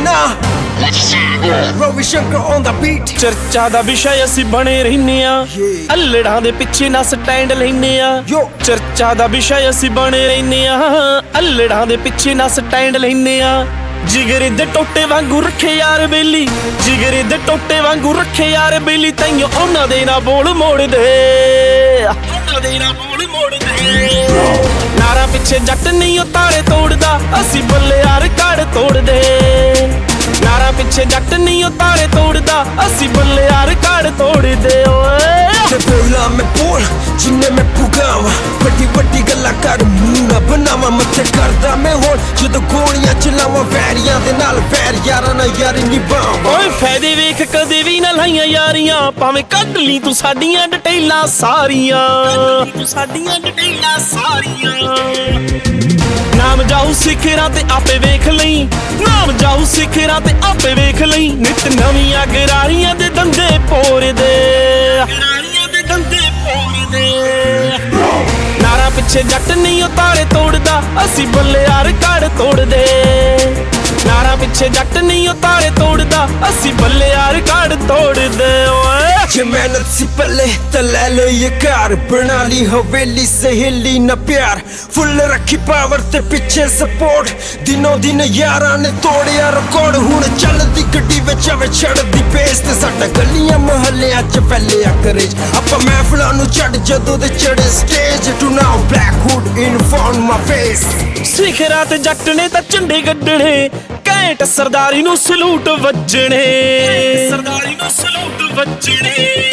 ना Ravi Shankar on the beat ਚਰਚਾ ਦਾ ਵਿਸ਼ਾ ਅਸੀਂ ਬਣੇ ਰਹਿੰਦੇ ਆ ਅਲੜਾਂ ਦੇ ਪਿੱਛੇ ਨਾ ਸਟੈਂਡ ਲੈਨੇ ਆ ਚਰਚਾ ਦਾ ਵਿਸ਼ਾ ਅਸੀਂ ਬਣੇ ਰਹਿੰਦੇ ਆ ਅਲੜਾਂ ਦੇ ਪਿੱਛੇ ਨਾ ਸਟੈਂਡ ਲੈਨੇ ਆ ਜਿਗਰੇ ਦੇ ਟੋਟੇ ਵਾਂਗੂ ਰੱਖੇ ਯਾਰ ਬੇਲੀ ਜਿਗਰੇ ਦੇ ਟੋਟੇ ਵਾਂਗੂ ਰੱਖੇ ਯਾਰ ਬੇਲੀ ਤੈਨੂੰ ਉਹਨਾਂ ਦੇ ਨਾ ਬੋਲ ਮੋੜਦੇ ਉਹਨਾਂ ਦੇ ਨਾ ਬੋਲ ਮੋੜਦੇ ਨਾਰਾ ਪਿੱਛੇ ਜੱਟ ਨਹੀਂ ਉਹ ਤਾਰੇ ਤੋੜਦਾ ਅਸੀਂ ਬੱਲੇ ਯਾਰ ਕੜ ਤੋੜਦੇ ਨਾਰਾ ਪਿੱਛੇ ਜੱਟ ਨਹੀਂ ਉਹ ਤਾਰੇ ਤੋੜਦਾ ਅਸੀਂ ਬੱਲੇ ਯਾਰ ਕੜ ਤੋੜਦੇ ਓਏ ਤੇ ਬੋਲਾਂ ਮੈਂ ਬੋਲ ਜਿੰਨੇ ਮੈਂ ਪੁਗਾਵਾਂ ਵੱਡੀ ਵੱਡੀ ਗੱਲਾਂ ਕਰ ਮੂੰਹ ਨਾ ਬਣਾਵਾਂ ਮੱਥੇ ਕਰਦਾ ਮੈਂ ਹੋਰ ਜਦੋਂ ਗੋਲੀਆਂ ਚਲਾਵਾਂ ਵੈਰੀਆਂ ਦੇ ਨਾਲ ਵੈਰ ਯਾਰਾਂ ਨਾਲ ਯਾਰੀ ਨਿਭਾਵਾਂ ਓਏ ਫਾਇਦੇ ਵੇਖ ਕਦੇ ਵੀ ਨਾ ਲਾਈਆਂ ਯਾਰੀਆਂ ਭਾਵੇਂ ਕੱਢ ਲਈ ਤੂੰ ਸਾਡੀਆਂ ਡਿਟੇਲਾਂ ਸਾਰੀਆਂ ਤੂੰ ਸਾਡੀਆਂ ਡਿਟੇਲਾਂ ਸਾਰੀਆਂ ਨਾਮ ਜਾਊ ਸਿਖਰਾਂ ਤੇ ਆਪੇ ਵੇਖ ਲਈ ਨਾਮ ਜਾਊ ਸਿਖਰਾਂ ਤੇ ਆਪੇ ਵੇਖ ਲਈ ਨਿਤ ਨਵੀਆਂ ਗਰਾਰੀਆਂ ਦੇ ਦੰਦੇ ਪੋਰਦੇ ਗਰਾਰੀਆਂ ਦੇ ਦੰਦੇ ਪੋਰਦੇ ਨਾਰਾ ਪਿੱਛੇ ਜੱਟ ਨਹੀਂ ਉਹ ਤਾਰੇ ਤੋੜਦਾ ਅਸੀਂ ਬੱਲੇ ਯਾਰ ਕੜ ਤੋੜਦੇ ਨਾਰਾ ਪਿੱਛੇ ਜੱਟ ਨਹੀਂ ਉਹ ਤਾਰੇ ਤੋੜਦਾ ਅਸੀਂ ਬੱਲੇ ਯਾਰ ਕੜ ਤੋੜਦੇ ਓਏ ਜੇ ਮਿਹਨਤ ਸੀ ਪੱਲੇ ਤਾਂ ਲੈ ਲੈ ਇਹ ਘਰ ਬਣਾ ਲਈ ਹਵੇਲੀ ਸਹੇਲੀ ਨਾ ਪਿਆਰ ਫੁੱਲ ਰੱਖੀ ਪਾਵਰ ਤੇ ਪਿੱਛੇ ਸਪੋਰਟ ਦਿਨੋਂ ਦਿਨ ਯਾਰਾਂ ਨੇ ਤੋੜਿਆ ਰਿਕਾਰਡ ਹੁਣ ਚੱਲਦੀ ਗੱਡੀ ਵਿੱਚ ਆਵੇ ਛੱਡਦੀ ਪੇਸ ਤੇ ਸਾਡਾ ਗਲੀਆਂ ਮੁਹੱਲਿਆਂ 'ਚ ਫੈਲਿਆ ਕਰੇਜ ਆਪਾਂ ਮਹਿਫਲਾਂ ਨੂੰ ਛੱਡ ਜਦੋਂ ਦੇ ਚੜੇ stage to now black hood in front my face ਸਿਖਰਾਂ ਤੇ ਜੱਟ ਨੇ ਤਾਂ ਝੰਡੇ ਗੱਡਣੇ ਘੈਂਟ ਸਰਦਾਰੀ ਨੂੰ ਸਲੂਟ ਵੱਜਣੇ ਸਰਦਾਰੀ ਨੂੰ ਸਲੂਟ ਵੱਜਣੇ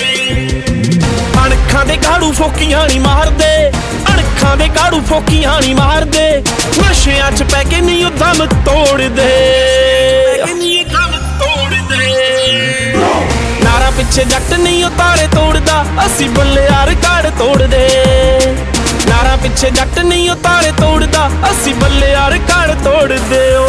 ਅਣਖਾਂ ਦੇ ਗਾੜੂ ਫੋਕੀਆਂ ਨਹੀਂ ਮਾਰਦੇ ਅਣਖਾਂ ਦੇ ਗਾੜੂ ਫੋਕੀਆਂ ਨਹੀਂ ਮਾਰਦੇ ਨਸ਼ਿਆਂ 'ਚ ਪੈ ਕੇ ਨਹੀਂ ਉਹ ਦਮ ਤੋੜਦੇ ਦਮ ਤੋੜਦੇ ਨਾਰਾ ਪਿੱਛੇ ਜੱਟ ਨਹੀਂ ਉਹ ਤਾਰੇ ਤੋੜਦਾ ਅਸੀਂ ਬੱਲੇ ਯਾਰ ਕੜ ਤੋੜਦੇ ਨਾਰਾ ਪਿੱਛੇ ਜੱਟ ਨਹੀਂ ਉਹ ਤਾਰੇ ਤੋੜਦਾ ਅਸੀਂ ਬੱਲੇ ਯਾਰ ਕੜ ਤੋੜਦੇ ਓ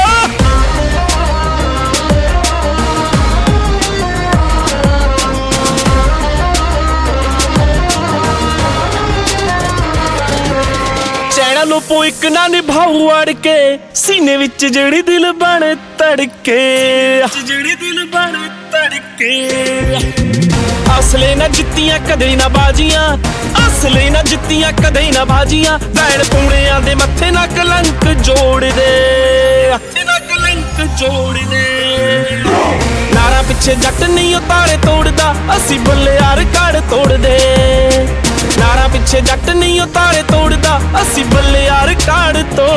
ਚੈਣਾ ਨੂੰ ਪੋ ਇੱਕ ਨਾ ਨਿਭਾਉ ਅੜ ਕੇ ਸੀਨੇ ਵਿੱਚ ਜਿਹੜੀ ਦਿਲ ਬਣ ਧੜਕੇ ਜਿਹੜੀ ਦਿਲ ਬਣ ਧੜਕੇ ਅਸਲੇ ਨਾ ਜਿੱਤੀਆਂ ਕਦੇ ਨਾ ਬਾਜੀਆਂ ਅਸਲੇ ਨਾ ਜਿੱਤੀਆਂ ਕਦੇ ਨਾ ਬਾਜੀਆਂ ਭੈਣ ਪੂਣਿਆਂ ਦੇ ਮੱਥੇ ਨਾ ਕਲੰਕ ਜੋੜਦੇ ਮੱਥੇ ਨਾ ਕਲੰਕ ਜੋੜਦੇ ਨਾਰਾ ਪਿੱਛੇ ਜੱਟ ਨਹੀਂ ਉਹ ਤਾਰੇ ਤੋੜਦਾ ਅਸੀਂ ਬੱਲੇ ਯਾਰ ਕੜ ਤੋੜਦੇ ਨਾਰਾ ਪਿੱਛੇ ਜੱਟ ਨਹੀਂ ਉਹ ਤਾਰੇ ਤੋੜਦਾ ਅਸੀਂ ਬੱਲੇ ਯਾਰ ਕੜ ਤੋੜਦੇ